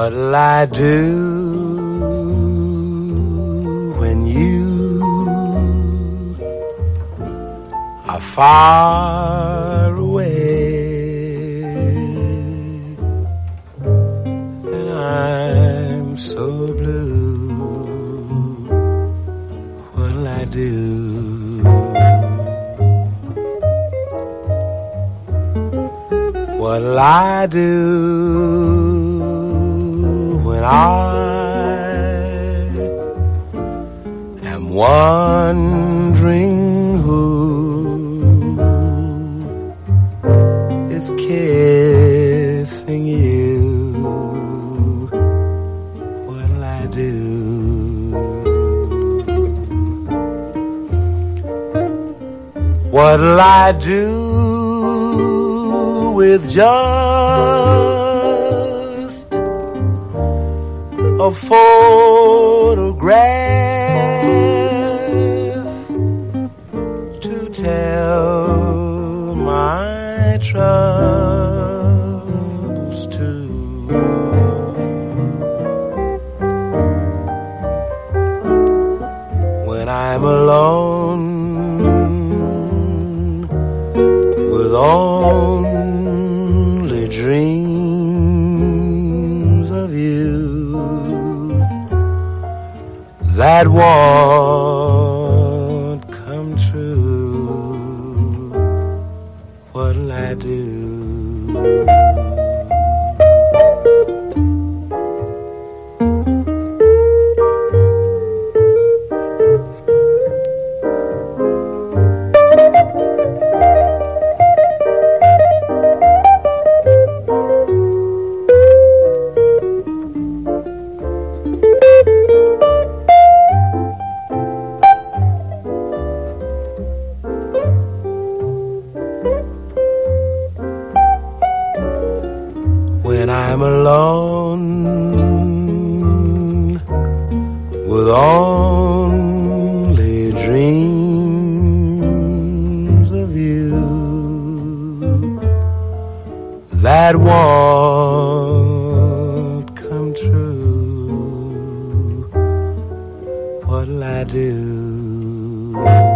What'll I do when you are far away and I'm so blue? What'll I do? What'll I do when I am wondering who is kissing you? What'll I do? What'll I do with just a photograph to tell my troubles to? When I'm alone with only dreams of you that won't come true, what'll I do? When I'm alone with only dreams of you that won't come true, what'll I do?